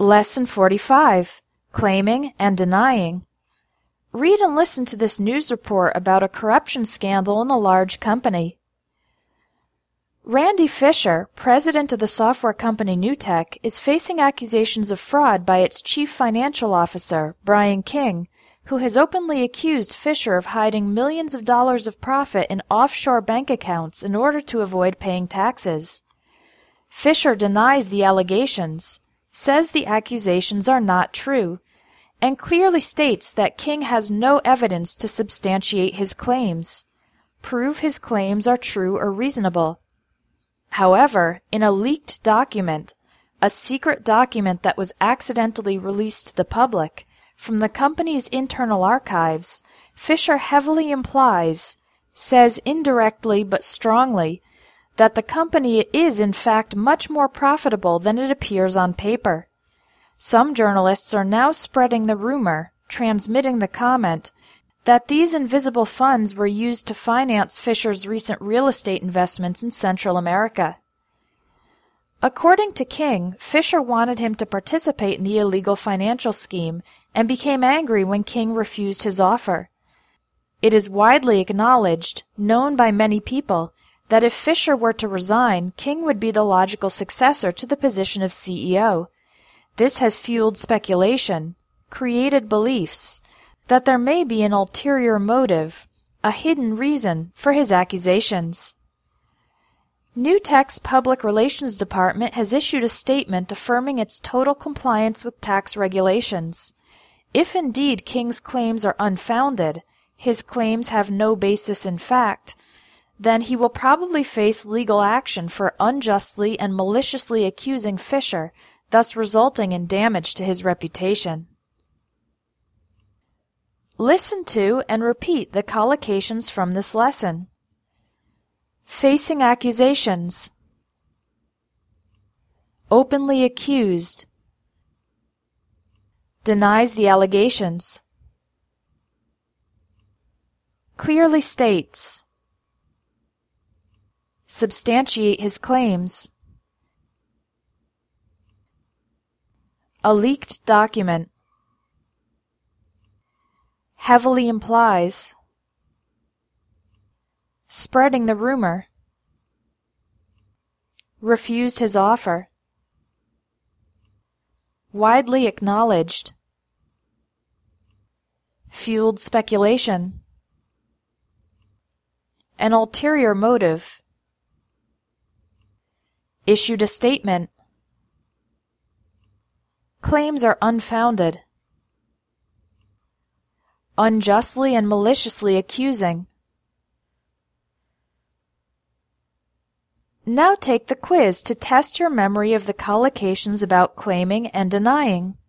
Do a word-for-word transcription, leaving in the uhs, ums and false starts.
Lesson forty-five. Claiming and Denying. Read and listen to this news report about a corruption scandal in a large company. Randy Fisher, president of the software company Newtek, is facing accusations of fraud by its chief financial officer, Brian King, who has openly accused Fisher of hiding millions of dollars of profit in offshore bank accounts in order to avoid paying taxes. Fisher denies the allegations, says the accusations are not true, and clearly states that King has no evidence to substantiate his claims, prove his claims are true or reasonable. However, in a leaked document, a secret document that was accidentally released to the public from the company's internal archives, Fisher heavily implies, says indirectly but strongly, that the company is in fact much more profitable than it appears on paper. Some journalists are now spreading the rumor, transmitting the comment, that these invisible funds were used to finance Fisher's recent real estate investments in Central America. According to King, Fisher wanted him to participate in the illegal financial scheme and became angry when King refused his offer. It is widely acknowledged, known by many people, that if Fisher were to resign, King would be the logical successor to the position of C E O. This has fueled speculation, created beliefs, that there may be an ulterior motive, a hidden reason for his accusations. Newtek's Public Relations Department has issued a statement affirming its total compliance with tax regulations. If indeed King's claims are unfounded, his claims have no basis in fact, then he will probably face legal action for unjustly and maliciously accusing Fisher, thus resulting in damage to his reputation. Listen to and repeat the collocations from this lesson. Facing accusations. Openly accused. Denies the allegations. Clearly states. Substantiate his claims. A leaked document. Heavily implies. Spreading the rumor. Refused his offer. Widely acknowledged. Fueled speculation. An ulterior motive. Issued a statement. Claims are unfounded. Unjustly and maliciously accusing. Now take the quiz to test your memory of the collocations about claiming and denying.